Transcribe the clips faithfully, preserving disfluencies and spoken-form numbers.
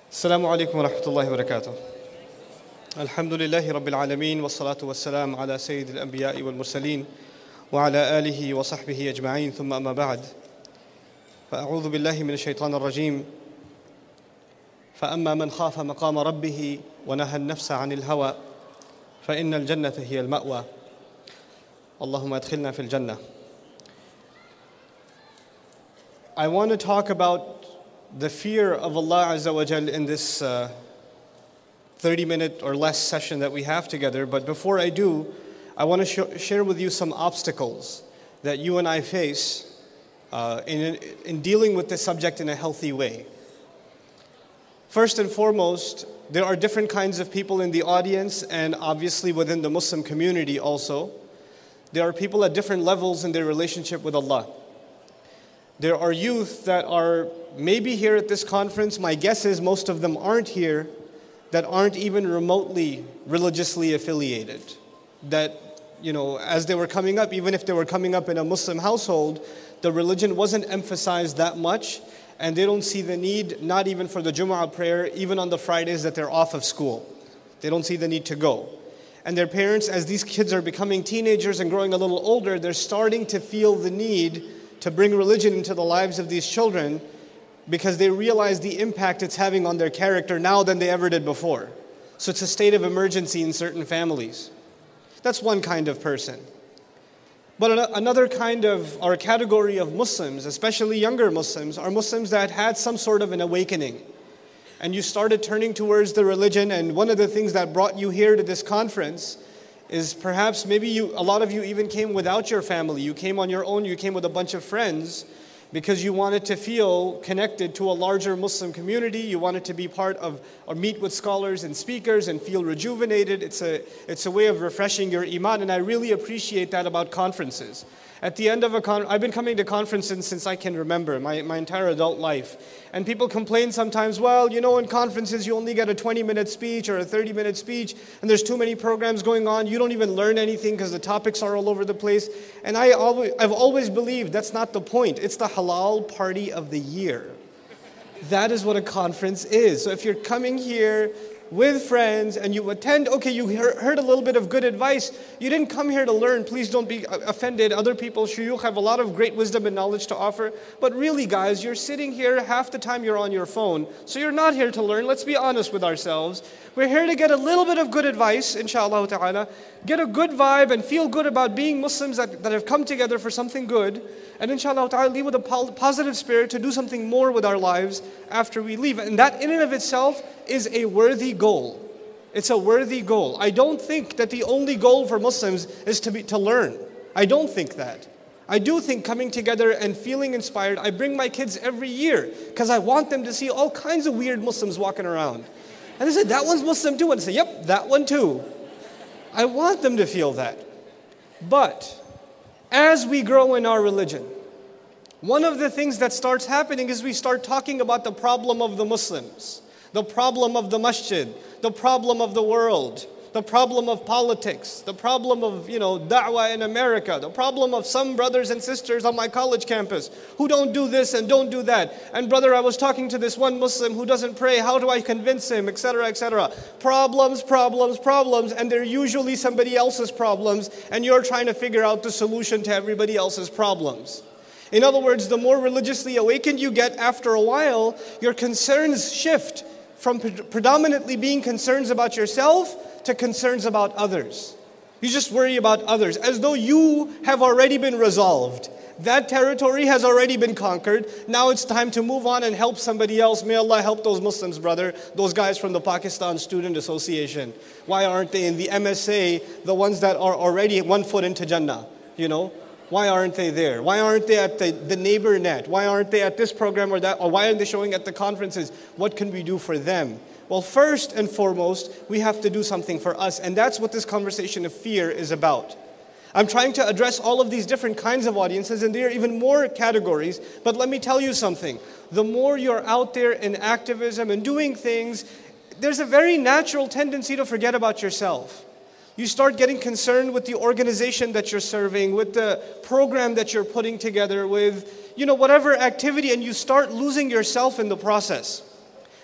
السلام عليكم ورحمة الله وبركاته. الحمد لله رب العالمين والصلاة والسلام على سيد الأنبياء والمرسلين وعلى آله وصحبه أجمعين ثم أما بعد فأعوذ بالله من الشيطان الرجيم فأما من خاف مقام ربه ونهى النفس عن الهوى فإن الجنة هي المأوى اللهم أدخلنا في الجنة. I want to talk about the fear of Allah Azza wa Jal in this uh, thirty minute or less session that we have together. But before I do, I want to sh- share with you some obstacles that you and I face uh, in, in dealing with this subject in a healthy way. First and foremost, there are different kinds of people in the audience and obviously within the Muslim community also. There are people at different levels in their relationship with Allah. There are youth that are maybe here at this conference. My guess is most of them aren't here, that aren't even remotely religiously affiliated. That, you know, as they were coming up, even if they were coming up in a Muslim household, the religion wasn't emphasized that much, and they don't see the need, not even for the Jumu'ah prayer, even on the Fridays that they're off of school. They don't see the need to go. And their parents, as these kids are becoming teenagers and growing a little older, they're starting to feel the need to bring religion into the lives of these children because they realize the impact it's having on their character now than they ever did before. So it's a state of emergency in certain families. That's one kind of person. But another kind of, or category of Muslims, especially younger Muslims, are Muslims that had some sort of an awakening. And you started turning towards the religion, and one of the things that brought you here to this conference is perhaps maybe you, a lot of you even came without your family. You came on your own, you came with a bunch of friends because you wanted to feel connected to a larger Muslim community. You wanted to be part of, or meet with scholars and speakers and feel rejuvenated. It's a, it's a way of refreshing your iman, and I really appreciate that about conferences. At the end of a con, I've been coming to conferences since I can remember, my, my entire adult life. And people complain sometimes, well, you know, in conferences you only get a twenty minute speech or a thirty minute speech, and there's too many programs going on. You don't even learn anything because the topics are all over the place. And I always, I've always believed that's not the point. It's the halal party of the year. That is what a conference is. So if you're coming here with friends and you attend, okay, you heard a little bit of good advice. You didn't come here to learn. Please don't be offended. Other people, shuyukh, have a lot of great wisdom and knowledge to offer. But really, guys, you're sitting here, half the time you're on your phone. So you're not here to learn. Let's be honest with ourselves. We're here to get a little bit of good advice, inshallah ta'ala. Get a good vibe and feel good about being Muslims that, that have come together for something good. And inshallah ta'ala, leave with a positive spirit to do something more with our lives after we leave. And that in and of itself is a worthy goal. It's a worthy goal. I don't think that the only goal for Muslims is to be to learn. I don't think that. I do think coming together and feeling inspired. I bring my kids every year because I want them to see all kinds of weird Muslims walking around. And they say, that one's Muslim too. And I say, yep, that one too. I want them to feel that. But as we grow in our religion, one of the things that starts happening is we start talking about the problem of the Muslims, the problem of the masjid, the problem of the world, the problem of politics, the problem of, you know, da'wah in America, the problem of some brothers and sisters on my college campus who don't do this and don't do that. And brother, I was talking to this one Muslim who doesn't pray. How do I convince him, et cetera, et cetera. Problems, problems, problems, and they're usually somebody else's problems, and you're trying to figure out the solution to everybody else's problems. In other words, the more religiously awakened you get, after a while, your concerns shift from pre- predominantly being concerns about yourself to concerns about others. You just worry about others as though you have already been resolved. That territory has already been conquered. Now it's time to move on and help somebody else. May Allah help those Muslims, brother. Those guys from the Pakistan Student Association. Why aren't they in the M S A, the ones that are already one foot into Jannah? You know? Why aren't they there? Why aren't they at the, the neighbor net? Why aren't they at this program or that? Or why aren't they showing at the conferences? What can we do for them? Well, first and foremost, we have to do something for us. And that's what this conversation of fear is about. I'm trying to address all of these different kinds of audiences, and there are even more categories. But let me tell you something. The more you're out there in activism and doing things, there's a very natural tendency to forget about yourself. You start getting concerned with the organization that you're serving, with the program that you're putting together, with, you know, whatever activity, and you start losing yourself in the process.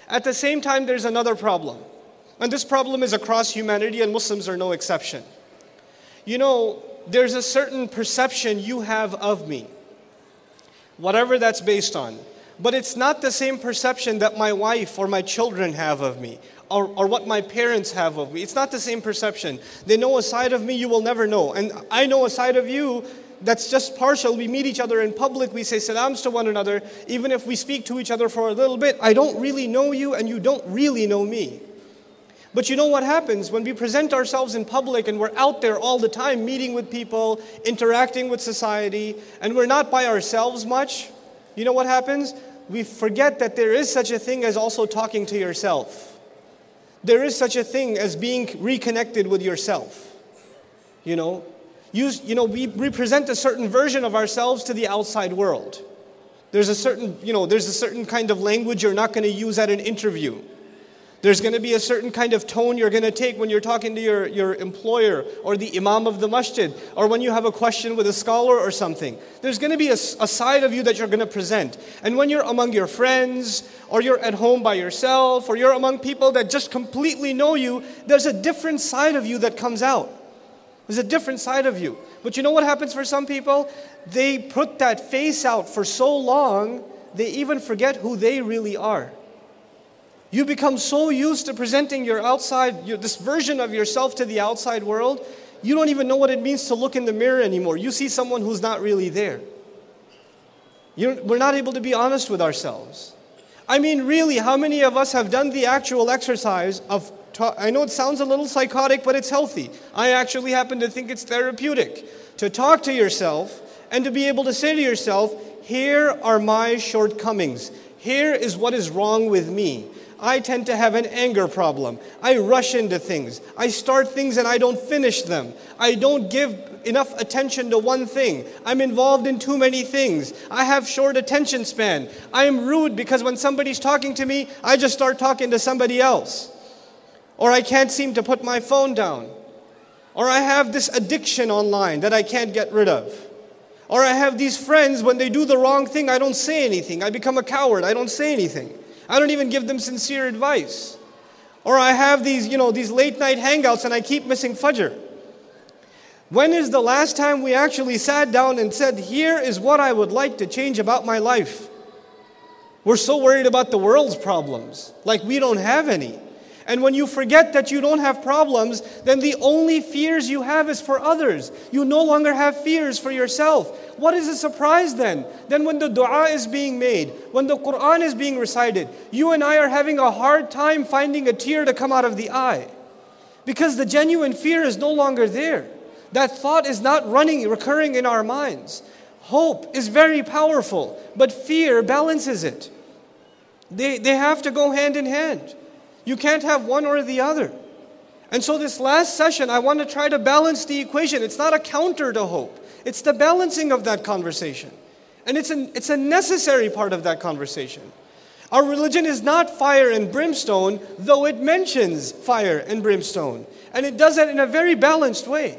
At the same time, there's another problem. And this problem is across humanity, and Muslims are no exception. You know, there's a certain perception you have of me, whatever that's based on. But it's not the same perception that my wife or my children have of me, or, or what my parents have of me. It's not the same perception. They know a side of me you will never know. And I know a side of you that's just partial. We meet each other in public, we say salams to one another. Even if we speak to each other for a little bit, I don't really know you and you don't really know me. But you know what happens when we present ourselves in public and we're out there all the time meeting with people, interacting with society, and we're not by ourselves much? You know what happens? We forget that there is such a thing as also talking to yourself. There is such a thing as being reconnected with yourself. You know, you, you know, we represent a certain version of ourselves to the outside world. There's a certain, you know, there's a certain kind of language you're not going to use at an interview. There's going to be a certain kind of tone you're going to take when you're talking to your, your employer or the imam of the masjid, or when you have a question with a scholar or something. There's going to be a, a side of you that you're going to present. And when you're among your friends, or you're at home by yourself, or you're among people that just completely know you, there's a different side of you that comes out. There's a different side of you. But you know what happens for some people? They put that face out for so long, they even forget who they really are. You become so used to presenting your outside, your, this version of yourself to the outside world, you don't even know what it means to look in the mirror anymore. You see someone who's not really there. You, we're not able to be honest with ourselves. I mean, really, how many of us have done the actual exercise of, ta- I know it sounds a little psychotic, but it's healthy. I actually happen to think it's therapeutic. To talk to yourself and to be able to say to yourself, here are my shortcomings. Here is what is wrong with me. I tend to have an anger problem. I rush into things. I start things and I don't finish them. I don't give enough attention to one thing. I'm involved in too many things. I have short attention span. I am rude because when somebody's talking to me, I just start talking to somebody else. Or I can't seem to put my phone down. Or I have this addiction online that I can't get rid of. Or I have these friends, when they do the wrong thing, I don't say anything. I become a coward. I don't say anything. I don't even give them sincere advice. Or I have these, you know, these late night hangouts and I keep missing Fajr. When is the last time we actually sat down and said, here is what I would like to change about my life? We're so worried about the world's problems, like we don't have any. And when you forget that you don't have problems, then the only fears you have is for others. You no longer have fears for yourself. What is a surprise then? Then when the dua is being made, when the Quran is being recited, you and I are having a hard time finding a tear to come out of the eye. Because the genuine fear is no longer there. That thought is not running, recurring in our minds. Hope is very powerful, but fear balances it. They, they have to go hand in hand. You can't have one or the other. And so this last session, I want to try to balance the equation. It's not a counter to hope. It's the balancing of that conversation. And it's, an, it's a necessary part of that conversation. Our religion is not fire and brimstone, though it mentions fire and brimstone. And it does that in a very balanced way.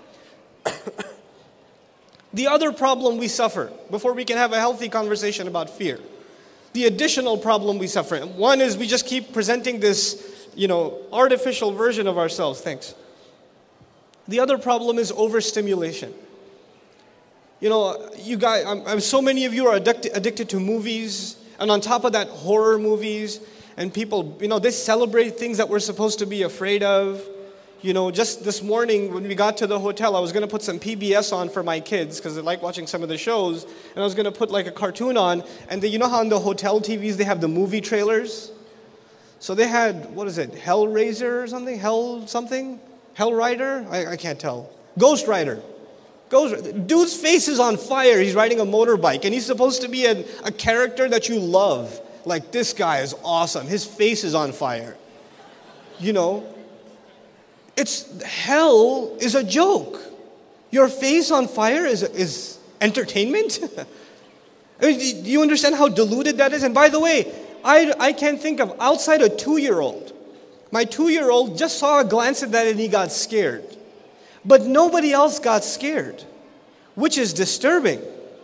The other problem we suffer, before we can have a healthy conversation about fear, the additional problem we suffer. One is we just keep presenting this, you know, artificial version of ourselves. Thanks. The other problem is overstimulation. You know, you guys, I'm, I'm, so many of you are addicted, addicted to movies, and on top of that, horror movies, and people, you know, they celebrate things that we're supposed to be afraid of. You know, just this morning when we got to the hotel, I was going to put some P B S on for my kids because they like watching some of the shows. And I was going to put like a cartoon on. And they, you know how on the hotel T Vs they have the movie trailers? So they had, what is it, Hellraiser or something? Hell something? Hellrider? I, I can't tell. Ghost Rider. Ghost, dude's face is on fire. He's riding a motorbike. And he's supposed to be a, a character that you love. Like, this guy is awesome. His face is on fire. You know? It's, hell is a joke. Your face on fire is, is entertainment? I mean, do you understand how diluted that is? And by the way, I, I can't think of, outside a two-year-old, my two-year-old just saw a glance at that and he got scared. But nobody else got scared, which is disturbing.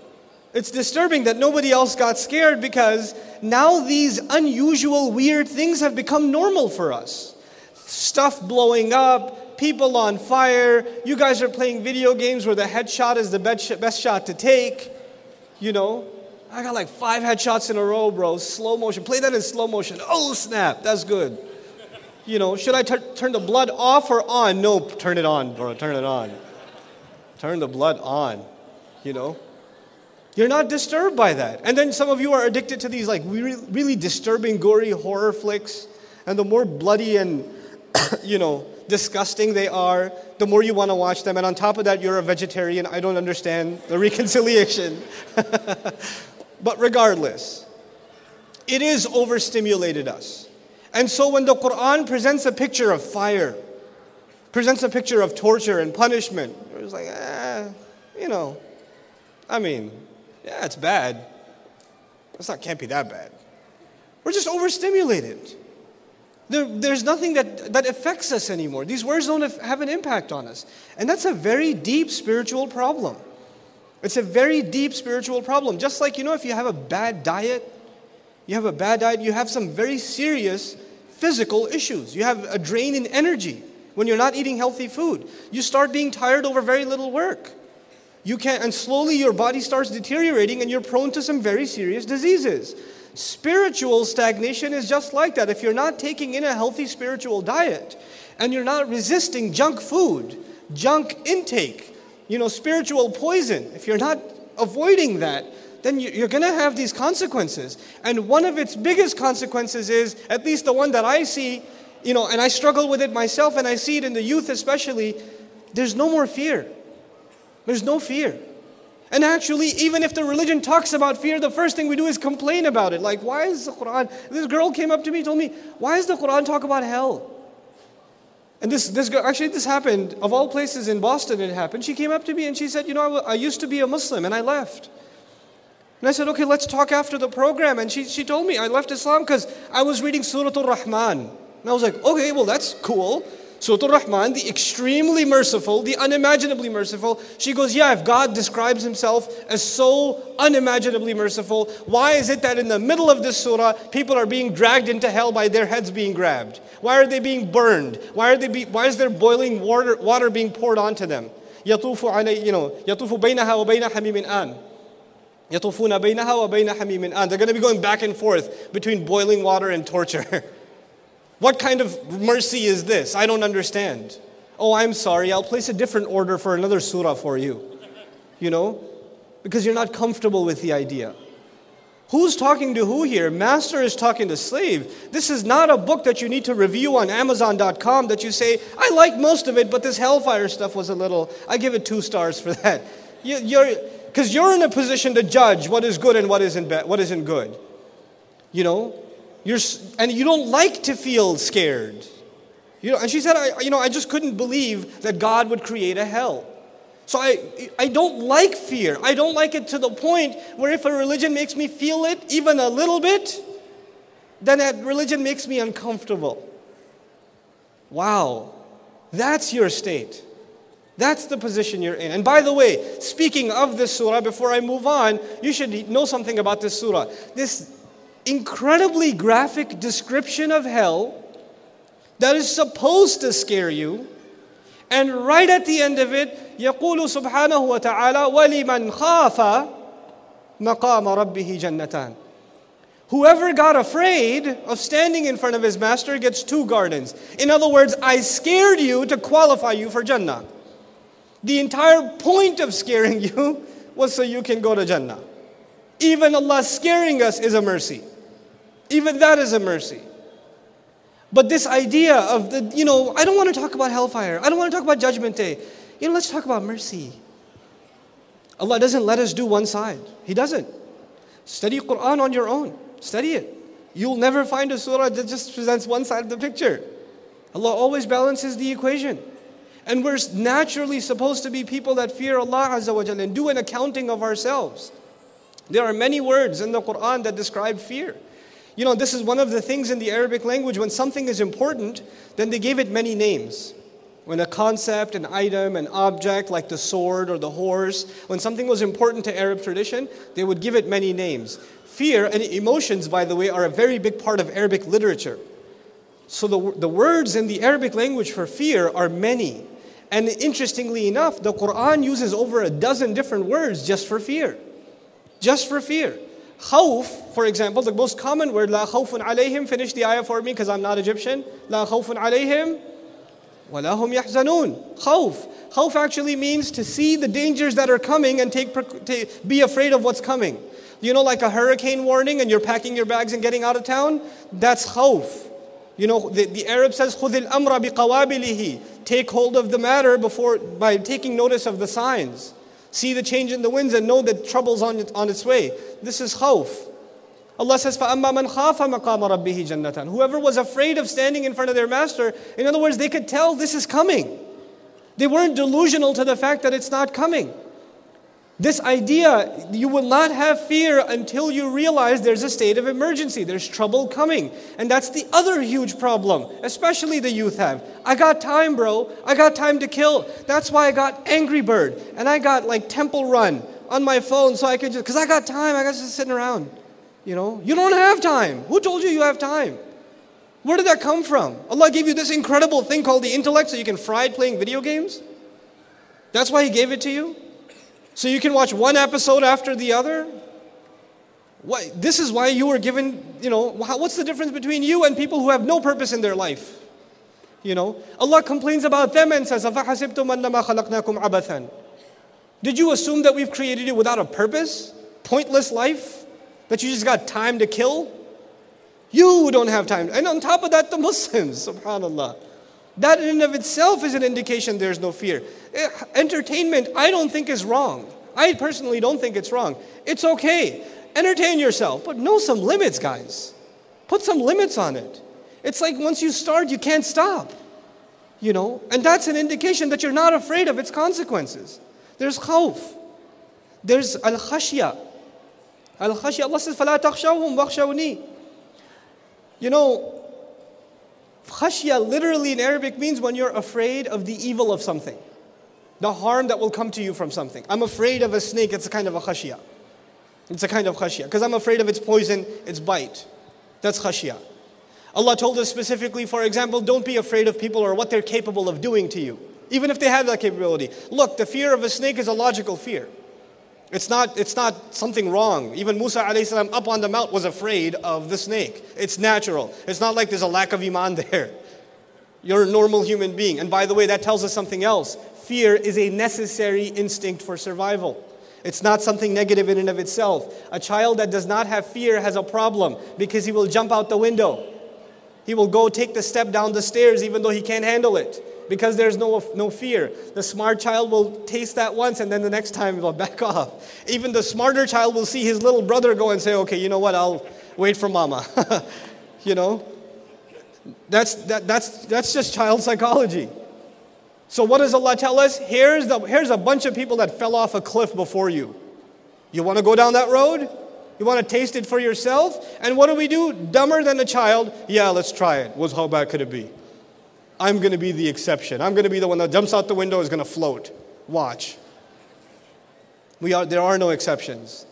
It's disturbing that nobody else got scared because now these unusual, weird things have become normal for us. Stuff blowing up, people on fire. You guys are playing video games where the headshot is the best shot to take. You know, I got like five headshots in a row, bro. Slow motion. Play that in slow motion. Oh, snap. That's good. You know, should I tur- turn the blood off or on? No, turn it on, bro. Turn it on. Turn the blood on, you know. You're not disturbed by that. And then some of you are addicted to these like really, really disturbing, gory horror flicks. And the more bloody and, you know, disgusting they are, the more you want to watch them. And on top of that, you're a vegetarian. I don't understand the reconciliation. But regardless, it is overstimulated us. And so when the Quran presents a picture of fire, presents a picture of torture and punishment, it's like, eh, you know, I mean, yeah, it's bad. It's not, can't be that bad. We're just overstimulated. There, there's nothing that, that affects us anymore. These words don't have an impact on us. And that's a very deep spiritual problem. It's a very deep spiritual problem. Just like, you know, if you have a bad diet, you have a bad diet, you have some very serious physical issues. You have a drain in energy when you're not eating healthy food. You start being tired over very little work. You can't, and slowly your body starts deteriorating and you're prone to some very serious diseases. Spiritual stagnation is just like that. If you're not taking in a healthy spiritual diet and you're not resisting junk food, junk intake, you know, spiritual poison, if you're not avoiding that, then you're going to have these consequences. And one of its biggest consequences is, at least the one that I see, you know, and I struggle with it myself and I see it in the youth especially, there's no more fear. There's no fear. And actually, even if the religion talks about fear, the first thing we do is complain about it. Like, why is the Quran... This girl came up to me and told me, why does the Quran talk about hell? And this, this girl, actually this happened, of all places in Boston it happened. She came up to me and she said, you know, I, I used to be a Muslim and I left. And I said, okay, let's talk after the program. And she, she told me, I left Islam because I was reading Surah Al-Rahman. And I was like, okay, well, that's cool. Surah Al-Rahman, the extremely merciful, the unimaginably merciful. She goes, yeah, if God describes himself as so unimaginably merciful, why is it that in the middle of this surah, people are being dragged into hell by their heads being grabbed? Why are they being burned? Why are they? Be, why is there boiling water, water being poured onto them? يَطُوفُ عَلَيْهِ, you know, يَطُوفُ بَيْنَهَا وَبَيْنَ حَمِيمٍ آنٍ. يَطُوفُونَ بَيْنَهَا وَبَيْنَ حَمِيمٍ آنٍ. They're going to be going back and forth between boiling water and torture. What kind of mercy is this? I don't understand. Oh, I'm sorry. I'll place a different order for another surah for you. You know? Because you're not comfortable with the idea. Who's talking to who here? Master is talking to slave. This is not a book that you need to review on Amazon dot com that you say, I like most of it, but this hellfire stuff was a little, I give it two stars for that. You, you're, because you're in a position to judge what is good and what isn't, what isn't good. You know? You're, and you don't like to feel scared. You know, and she said, I, you know, I just couldn't believe that God would create a hell. So I, I don't like fear. I don't like it to the point where if a religion makes me feel it even a little bit, then that religion makes me uncomfortable. Wow, that's your state. That's the position you're in. And by the way, speaking of this surah, before I move on, you should know something about this surah. This incredibly graphic description of hell that is supposed to scare you. And right at the end of it, يقول سبحانه وتعالى وَلِمَنْ خَافَ مَقَامَ رَبِّهِ جَنَّتَانِ. Whoever got afraid of standing in front of his master gets two gardens. In other words, I scared you to qualify you for Jannah. The entire point of scaring you was so you can go to Jannah. Even Allah scaring us is a mercy. Even that is a mercy. But this idea of the, you know, I don't want to talk about hellfire. I don't want to talk about Judgment Day. You know, let's talk about mercy. Allah doesn't let us do one side. He doesn't. Study Quran on your own. Study it. You'll never find a surah that just presents one side of the picture. Allah always balances the equation. And we're naturally supposed to be people that fear Allah Azza wa Jalla and do an accounting of ourselves. There are many words in the Quran that describe fear. You know, this is one of the things in the Arabic language, when something is important, then they gave it many names. When a concept, an item, an object like the sword or the horse, when something was important to Arab tradition, they would give it many names. Fear and emotions, by the way, are a very big part of Arabic literature. So the, the words in the Arabic language for fear are many. And interestingly enough, the Quran uses over a dozen different words just for fear. Just for fear. Khawf, for example, the most common word, La khawfun alayhim, finish the ayah for me because I'm not Egyptian. La khawfun alayhim, wa la hum yahzanun. Khawf. Khawf actually means to see the dangers that are coming and take, take, be afraid of what's coming. You know, like a hurricane warning and you're packing your bags and getting out of town? That's khawf. You know, the, the Arab says, خُذِ الْأَمْرَ بِقَوَابِلِهِ. Take hold of the matter before, by taking notice of the signs. See the change in the winds and know that trouble's on, on its way. This is khawf. Allah says, فَأَمَّا مَنْ خَافَ مَقَامَ رَبِّهِ جَنَّةً. Whoever was afraid of standing in front of their master, in other words, they could tell this is coming. They weren't delusional to the fact that it's not coming. This idea, you will not have fear until you realize there's a state of emergency. There's trouble coming. And that's the other huge problem, especially the youth have. I got time, bro. I got time to kill. That's why I got Angry Bird. And I got like Temple Run on my phone so I could just, because I got time. I got just sitting around. You know, you don't have time. Who told you you have time? Where did that come from? Allah gave you this incredible thing called the intellect so you can fry it playing video games? That's why He gave it to you? So you can watch one episode after the other? What, this is why you were given, you know, what's the difference between you and people who have no purpose in their life? You know, Allah complains about them and says, أَفَحَسِبْتُمْ أَنَّمَا خَلَقْنَاكُمْ عَبَثًا. Did you assume that we've created you without a purpose? Pointless life? That you just got time to kill? You don't have time. And on top of that, the Muslims, subhanAllah. That in and of itself is an indication there's no fear. Entertainment, I don't think is wrong. I personally don't think it's wrong. It's okay. Entertain yourself, but know some limits, guys. Put some limits on it. It's like once you start, you can't stop. You know, and that's an indication that you're not afraid of its consequences. There's khawf. There's al-khashya. Al-khashya, Allah says, فَلَا تَخْشَوْهُمْ وَخْشَوْنِي. You know, khashya literally in Arabic means when you're afraid of the evil of something. The harm that will come to you from something. I'm afraid of a snake, it's a kind of a khashya. It's a kind of khashya. Because I'm afraid of its poison, its bite. That's khashya. Allah told us specifically, for example, don't be afraid of people or what they're capable of doing to you. Even if they have that capability. Look, the fear of a snake is a logical fear. It's not, it's not something wrong. Even Musa alayhi salam up on the mount was afraid of the snake. It's natural. It's not like there's a lack of iman there. You're a normal human being. And by the way, that tells us something else. Fear is a necessary instinct for survival. It's not something negative in and of itself. A child that does not have fear has a problem because he will jump out the window. He will go take the step down the stairs even though he can't handle it. Because there's no, no fear. The smart child will taste that once and then the next time he'll back off. Even the smarter child will see his little brother go and say, okay, you know what, I'll wait for mama. You know? That's, that, that's, that's just child psychology. So what does Allah tell us? Here's, the, here's a bunch of people that fell off a cliff before you. You want to go down that road? You want to taste it for yourself? And what do we do? Dumber than a child? Yeah, let's try it. Well, how bad could it be? I'm going to be the exception. I'm going to be the one that jumps out the window is going to float. Watch. We are, there are no exceptions.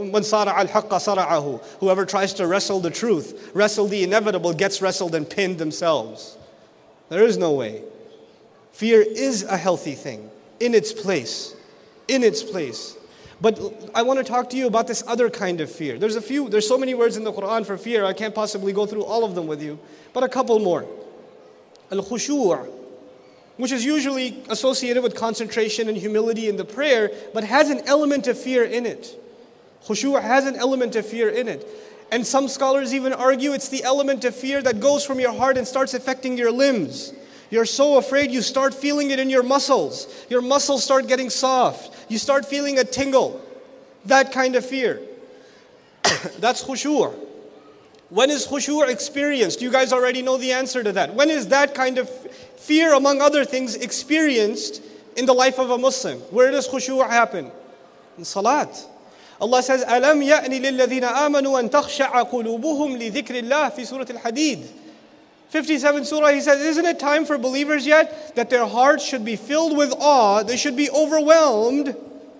Whoever tries to wrestle the truth, wrestle the inevitable, gets wrestled and pinned themselves. There is no way. Fear is a healthy thing, in its place. In its place. But I want to talk to you about this other kind of fear. There's a few, there's so many words in the Quran for fear, I can't possibly go through all of them with you. But a couple more. Al-khushu', which is usually associated with concentration and humility in the prayer, but has an element of fear in it. Khushu' has an element of fear in it. And some scholars even argue it's the element of fear that goes from your heart and starts affecting your limbs. You're so afraid you start feeling it in your muscles. Your muscles start getting soft. You start feeling a tingle. That kind of fear. That's khushu'. When is khushu' experienced? You guys already know the answer to that. When is that kind of fear, among other things, experienced in the life of a Muslim? Where does khushu' happen? In salat. Allah says, أَلَمْ يَأْنِ لِلَّذِينَ آمَنُوا أَن تَخْشَعَ قُلُوبُهُمْ لِذِكْرِ اللَّهِ في سورة الحديد. fifty-seventh surah, He says, isn't it time for believers yet that their hearts should be filled with awe, they should be overwhelmed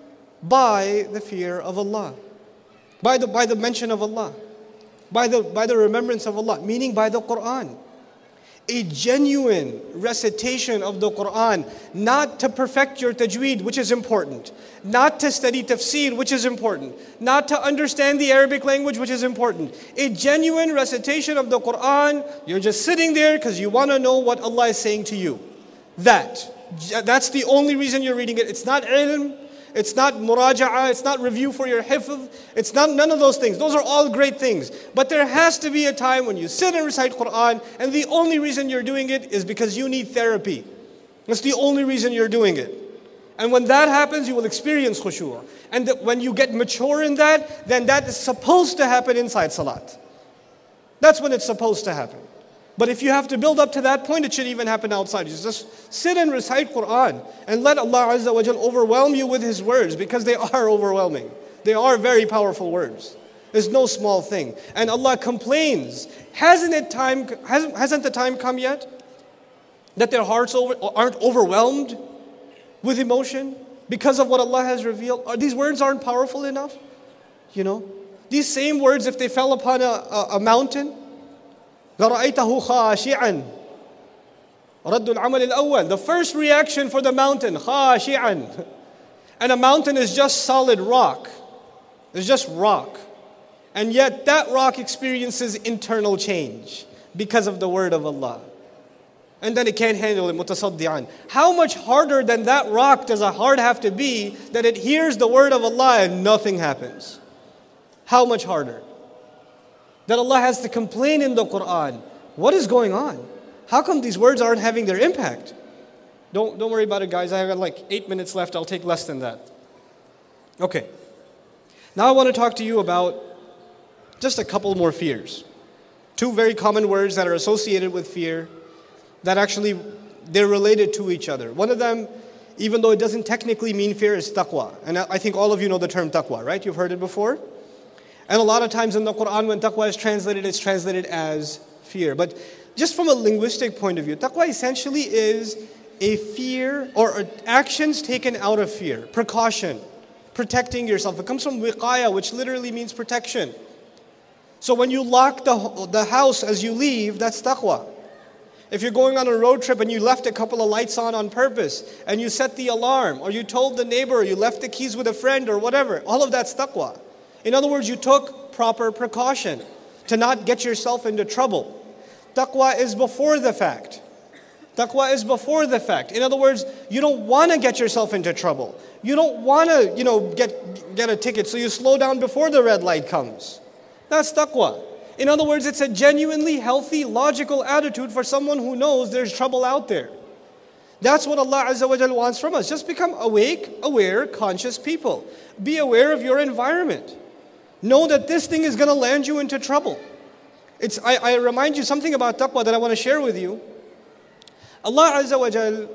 by the fear of Allah, by the, by the mention of Allah, by the, by the remembrance of Allah, meaning by the Quran. A genuine recitation of the Quran, not to perfect your tajweed, which is important, not to study tafsir, which is important, not to understand the Arabic language, which is important. A genuine recitation of the Quran, you're just sitting there because you want to know what Allah is saying to you. That, that's the only reason you're reading it. It's not ilm, it's not muraja'ah, it's not review for your hifz, it's not none of those things. Those are all great things. But there has to be a time when you sit and recite Quran, and the only reason you're doing it is because you need therapy. That's the only reason you're doing it. And when that happens, you will experience khushu'. And that when you get mature in that, then that is supposed to happen inside salat. That's when it's supposed to happen. But if you have to build up to that point, it should even happen outside. You just sit and recite Quran and let Allah Azza wa Jal overwhelm you with His words, because they are overwhelming. They are very powerful words. There's no small thing. And Allah complains, hasn't it time? Hasn't, hasn't the time come yet that their hearts over, aren't overwhelmed with emotion because of what Allah has revealed? Are these words aren't powerful enough? You know, these same words, if they fell upon a, a, a mountain, لَرَأَيْتَهُ خَاشِعًا رَدُّ الْعَمَلِ الْأَوَّلِ. The first reaction for the mountain, خَاشِعًا. And a mountain is just solid rock. It's just rock. And yet that rock experiences internal change because of the word of Allah. And then it can't handle it, مُتَصَدِّعًا. How much harder than that rock does a heart have to be that it hears the word of Allah and nothing happens? How much harder? That Allah has to complain in the Quran. What is going on? How come these words aren't having their impact? Don't, don't worry about it, guys. I have like eight minutes left. I'll take less than that. Okay. Now I want to talk to you about just a couple more fears. Two very common words that are associated with fear that actually they're related to each other. One of them, even though it doesn't technically mean fear, is taqwa. And I think all of you know the term taqwa, right? You've heard it before? And a lot of times in the Quran, when taqwa is translated, it's translated as fear. But just from a linguistic point of view, taqwa essentially is a fear or actions taken out of fear, precaution, protecting yourself. It comes from wiqaya, which literally means protection. So when you lock the, the house as you leave, that's taqwa. If you're going on a road trip and you left a couple of lights on on purpose, and you set the alarm, or you told the neighbor, or you left the keys with a friend or whatever, all of that's taqwa. In other words, you took proper precaution to not get yourself into trouble. Taqwa is before the fact. Taqwa is before the fact. In other words, you don't want to get yourself into trouble. You don't want to, you know, get, get a ticket, so you slow down before the red light comes. That's taqwa. In other words, it's a genuinely healthy, logical attitude for someone who knows there's trouble out there. That's what Allah Azza wa Jal wants from us. Just become awake, aware, conscious people. Be aware of your environment. Know that this thing is going to land you into trouble. It's, I, I remind you something about taqwa that I want to share with you. Allah Azza wa Jal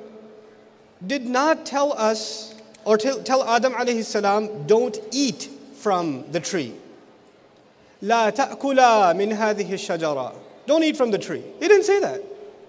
did not tell us, or tell, tell Adam alayhi salam, don't eat from the tree. لا تأكلا من هذه الشجرة. Don't eat from the tree. He didn't say that.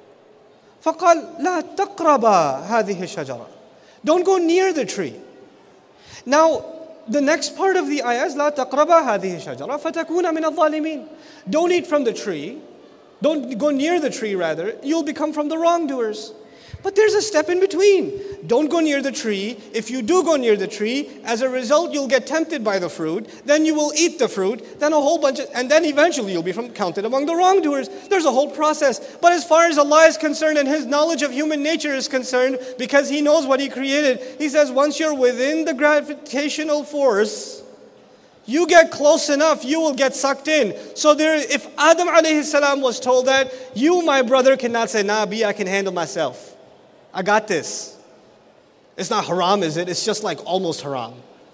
فقال لا تقربا هذه الشجرة. Don't go near the tree. Now, the next part of the ayah is لا تقربا هذه الشجرة فتكون من الظالمين. Don't eat from the tree. Don't go near the tree, rather. You'll become from the wrongdoers. But there's a step in between. Don't go near the tree. If you do go near the tree, as a result, you'll get tempted by the fruit. Then you will eat the fruit. Then a whole bunch of, and then eventually you'll be from, counted among the wrongdoers. There's a whole process. But as far as Allah is concerned and His knowledge of human nature is concerned, because He knows what He created, He says once you're within the gravitational force, you get close enough, you will get sucked in. So there, if Adam alayhi salam was told that, you, my brother, cannot say, nah, B, I can handle myself. I got this. It's not haram, is it? It's just like almost haram.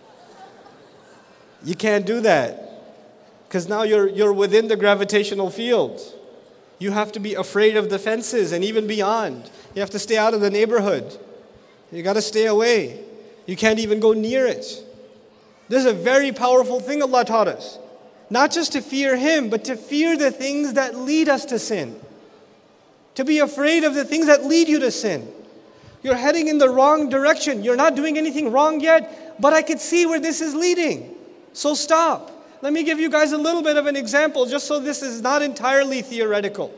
You can't do that. Because now you're, you're within the gravitational field. You have to be afraid of the fences and even beyond. You have to stay out of the neighborhood. You got to stay away. You can't even go near it. This is a very powerful thing Allah taught us. Not just to fear Him, but to fear the things that lead us to sin. To be afraid of the things that lead you to sin. You're heading in the wrong direction. You're not doing anything wrong yet, but I could see where this is leading. So stop. Let me give you guys a little bit of an example, just so this is not entirely theoretical.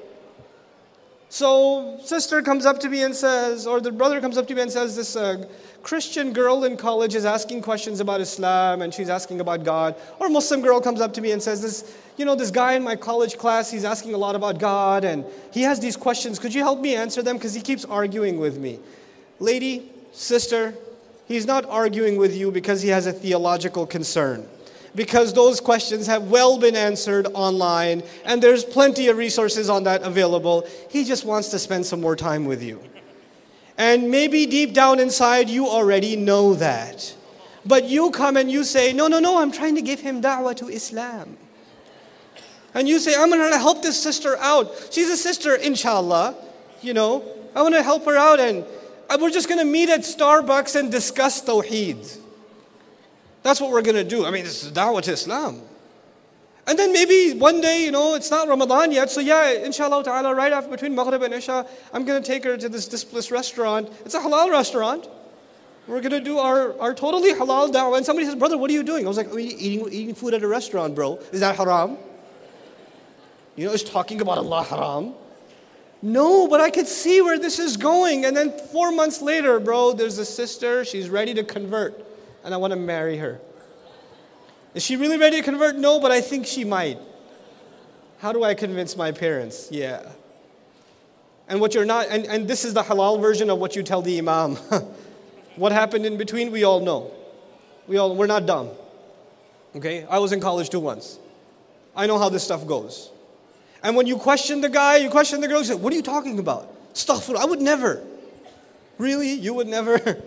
So, sister comes up to me and says, or the brother comes up to me and says, this uh, Christian girl in college is asking questions about Islam and she's asking about God. Or Muslim girl comes up to me and says, this, you know, this guy in my college class, he's asking a lot about God and he has these questions. Could you help me answer them? Because he keeps arguing with me. Lady, sister, he's not arguing with you because he has a theological concern. Because those questions have well been answered online and there's plenty of resources on that available. He just wants to spend some more time with you. And maybe deep down inside you already know that. But you come and you say, no, no, no, I'm trying to give him da'wah to Islam. And you say, I'm going to help this sister out. She's a sister, inshallah. You know, I want to help her out and we're just going to meet at Starbucks and discuss Tawheed. That's what we're going to do. I mean, this is da'wah to Islam. And then maybe one day, you know, it's not Ramadan yet. So yeah, inshallah ta'ala, right after between Maghrib and Isha, I'm going to take her to this, this, this restaurant. It's a halal restaurant. We're going to do our, our totally halal da'wah. And somebody says, brother, what are you doing? I was like, oh, eating, eating food at a restaurant, bro. Is that haram? You know, is talking about Allah haram? No, but I could see where this is going. And then four months later, bro, there's a sister. She's ready to convert. And I want to marry her. Is she really ready to convert? No, but I think she might. How do I convince my parents? Yeah. And what you're not, and, and this is the halal version of what you tell the imam. What happened in between, we all know. We all, we're not dumb. Okay? I was in college too once. I know how this stuff goes. And when you question the guy, you question the girl, you say, what are you talking about? Astaghfirullah, I would never. Really? You would never?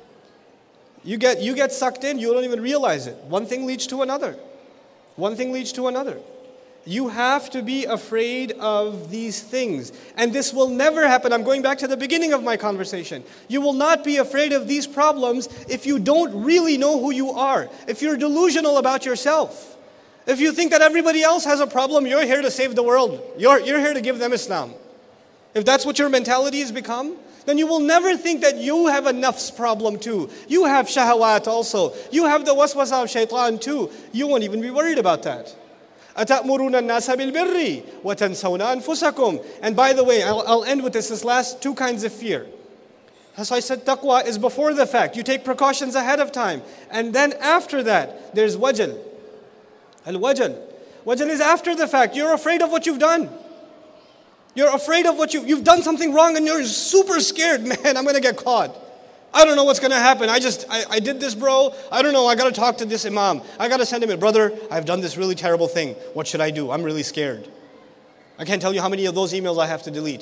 You get, you get sucked in, you don't even realize it. One thing leads to another. One thing leads to another. You have to be afraid of these things. And this will never happen. I'm going back to the beginning of my conversation. You will not be afraid of these problems if you don't really know who you are. If you're delusional about yourself. If you think that everybody else has a problem, you're here to save the world. You're, you're here to give them Islam. If that's what your mentality has become, then you will never think that you have a nafs problem too. You have shahawat also. You have the waswasa of shaitan too. You won't even be worried about that. أَتَأْمُرُونَ النَّاسَ بِالْبِرِّ وَتَنْسَوْنَ أَنفُسَكُمْ. And by the way, I'll, I'll end with this, this last two kinds of fear. As I said, taqwa is before the fact. You take precautions ahead of time. And then after that, there's wajal. Al-wajal. Wajal is after the fact. You're afraid of what you've done. You're afraid of what you, you've done something wrong and you're super scared. Man, I'm going to get caught. I don't know what's going to happen. I just, I, I did this, bro. I don't know. I got to talk to this imam. I got to send him a brother. I've done this really terrible thing. What should I do? I'm really scared. I can't tell you how many of those emails I have to delete.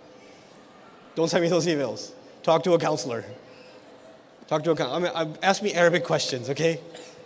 Don't send me those emails. Talk to a counselor. Talk to a counselor. I mean, ask me Arabic questions, okay?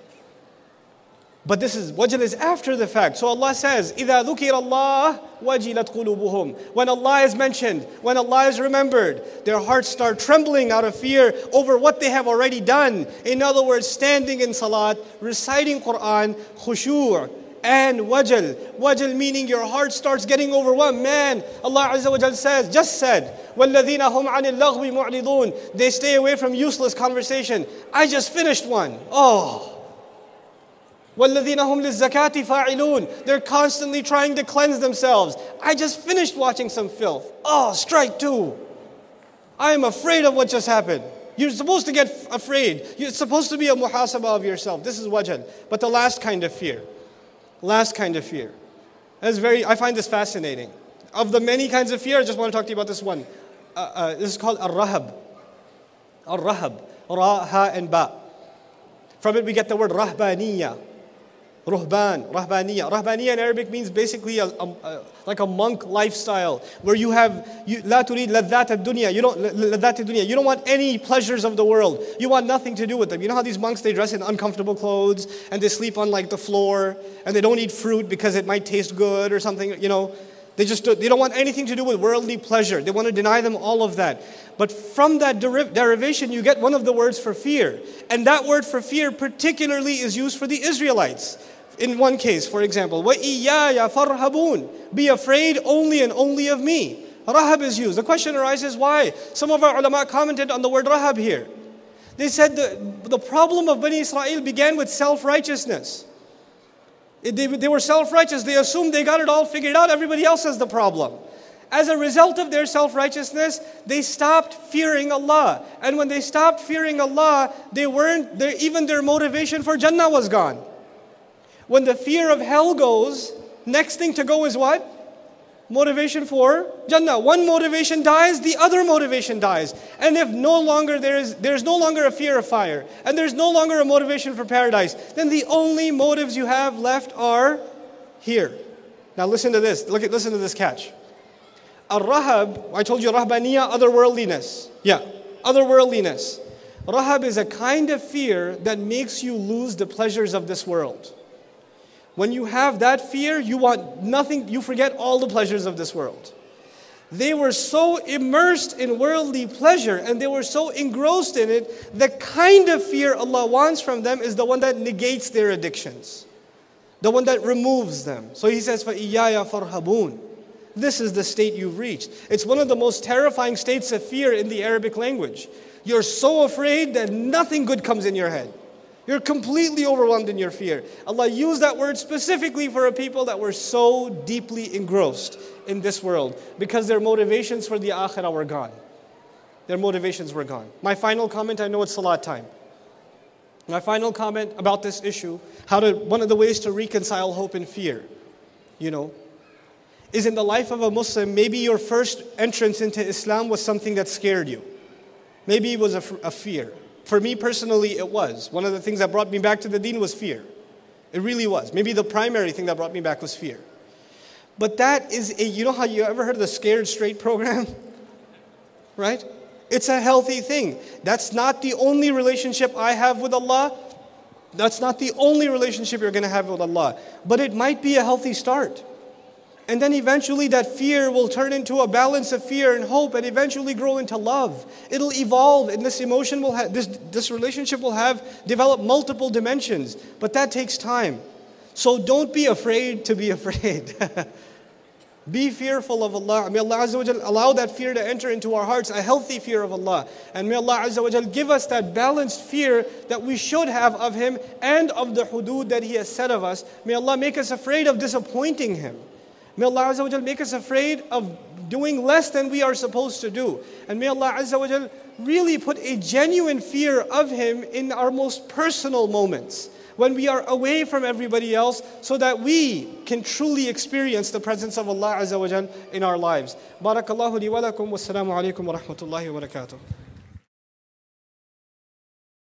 But this is, wajal is after the fact. So Allah says, إِذَا ذُكِرَ اللَّهُ وَجِلَتْ قُلُوبُهُم. When Allah is mentioned, when Allah is remembered, their hearts start trembling out of fear over what they have already done. In other words, standing in salat, reciting Quran, khushu' and wajal. Wajal meaning your heart starts getting overwhelmed. Man, Allah Azza wa Jal says, just said, وَالَّذِينَ هُمْ عَنِ اللَّغْوِ مُعْرِضُونَ. They stay away from useless conversation. I just finished one. Oh. وَالَّذِينَ هُمْ لِلزَّكَاةِ فَاعِلُونَ. They're constantly trying to cleanse themselves. I just finished watching some filth. Oh, strike two. I am afraid of what just happened. You're supposed to get afraid. You're supposed to be a muhasabah of yourself. This is wajal. But the last kind of fear. Last kind of fear. That's very, I find this fascinating. Of the many kinds of fear, I just want to talk to you about this one. Uh, uh, this is called ar-rahab. Ar-rahab. Ra, ha, and ba. From it we get the word rahbaniyya. Ruhban, Rahbaniya. Rahbaniya in Arabic means basically a, a, a, like a monk lifestyle where you have you, la turid ladhat ad-dunya. You don't ladhat ad-dunya. You don't want any pleasures of the world. You want nothing to do with them. You know how these monks, they dress in uncomfortable clothes and they sleep on like the floor and they don't eat fruit because it might taste good or something, you know. They just they don't want anything to do with worldly pleasure. They want to deny them all of that. But from that deriv- derivation, you get one of the words for fear. And that word for fear particularly is used for the Israelites. In one case, for example, وَإِيَّايَ فَارْهَبُونَ. Be afraid only and only of me. Rahab is used. The question arises, why? Some of our ulama commented on the word Rahab here. They said the, the problem of Bani Israel began with self-righteousness. It, they, they were self-righteous. They assumed they got it all figured out. Everybody else has the problem. As a result of their self-righteousness, they stopped fearing Allah. And when they stopped fearing Allah, they weren't, their, even their motivation for Jannah was gone. When the fear of hell goes, next thing to go is what? Motivation for Jannah. One motivation dies, the other motivation dies. And if no longer there is, there's no longer a fear of fire, and there's no longer a motivation for paradise, then the only motives you have left are here. Now listen to this. Look at, listen to this catch. Ar-Rahab, I told you Rahbaniya, otherworldliness. Yeah, otherworldliness. Rahab is a kind of fear that makes you lose the pleasures of this world. When you have that fear, you want nothing, you forget all the pleasures of this world. They were so immersed in worldly pleasure and they were so engrossed in it, the kind of fear Allah wants from them is the one that negates their addictions. The one that removes them. So He says, فَإِيَّايَ فَارْهَبُونَ. This is the state you've reached. It's one of the most terrifying states of fear in the Arabic language. You're so afraid that nothing good comes in your head. You're completely overwhelmed in your fear. Allah used that word specifically for a people that were so deeply engrossed in this world because their motivations for the akhirah were gone. Their motivations were gone. My final comment, I know it's salat time. My final comment about this issue, how to, one of the ways to reconcile hope and fear, you know, is in the life of a Muslim, maybe your first entrance into Islam was something that scared you. Maybe it was a, a fear. For me personally, it was. One of the things that brought me back to the deen was fear. It really was. Maybe the primary thing that brought me back was fear. But that is a, you know how you ever heard of the Scared Straight program? Right? It's a healthy thing. That's not the only relationship I have with Allah. That's not the only relationship you're going to have with Allah. But it might be a healthy start. And then eventually that fear will turn into a balance of fear and hope and eventually grow into love. It'll evolve and this emotion will have, this, this relationship will have developed multiple dimensions. But that takes time. So don't be afraid to be afraid. Be fearful of Allah. May Allah Azza wa Jal allow that fear to enter into our hearts, a healthy fear of Allah. And may Allah Azza wa Jal give us that balanced fear that we should have of Him and of the hudud that He has set of us. May Allah make us afraid of disappointing Him. May Allah Azza wa Jal make us afraid of doing less than we are supposed to do. And may Allah Azza wa Jal really put a genuine fear of Him in our most personal moments, when we are away from everybody else, so that we can truly experience the presence of Allah Azza wa Jal in our lives. Barakallahu li wa lakum, wassalamu alaikum wa rahmatullahi wa barakatuh.